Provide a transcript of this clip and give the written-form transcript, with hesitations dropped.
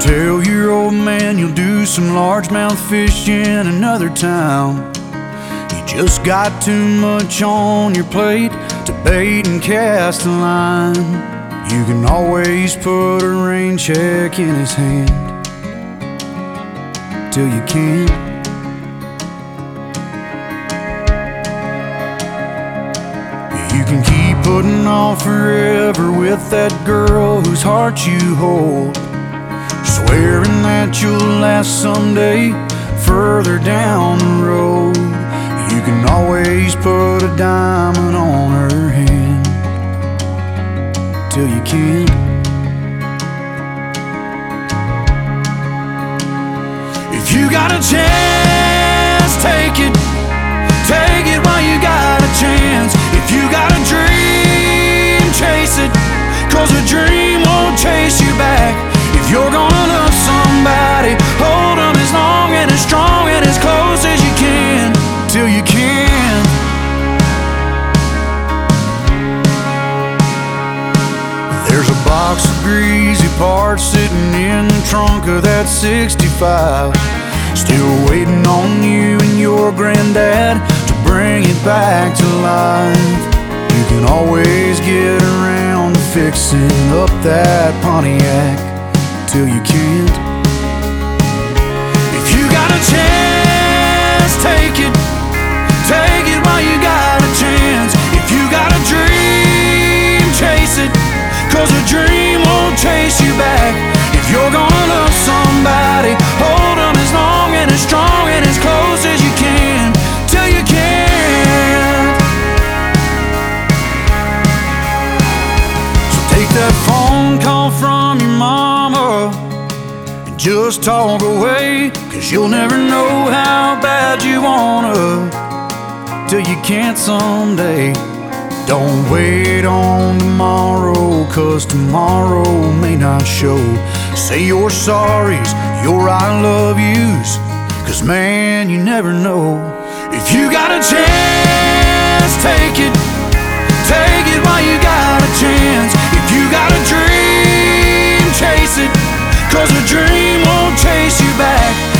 Tell your old man you'll do some largemouth fish in another town. You just got too much on your plate to bait and cast a line. You can always put a rain check in his hand till you can't. You can keep putting off forever with that girl whose heart you hold, swearing that you'll last someday further down the road. You can always put a diamond on her hand till you can't. If you got a chance, take it. Take it while you got a chance. If you got a dream, chase it, 'cause a dream won't chase you back. If you're gonna love somebody, hold them as long and as strong and as close as you can till you can. There's a box of greasy parts sitting in the trunk of that 65, still waiting on you and your granddad to bring it back to life. You can always get around to fixing up that Pontiac till you can't. If you got a chance, take it. Take it while you got a chance. If you got a dream, chase it, 'cause a dream won't chase you back. If you're gonna love somebody, hold them as long and as strong and as close as you can till you can't. So take that phone call from your mama and just talk away, 'cause you'll never know how bad you wanna till you can't someday. Don't wait on tomorrow, 'cause tomorrow may not show. Say your sorries, your I love yous, 'cause man, you never know. If you got a chance, take it. Take it while you got a chance. If you got a dream, chase it, 'cause a dream won't chase you back.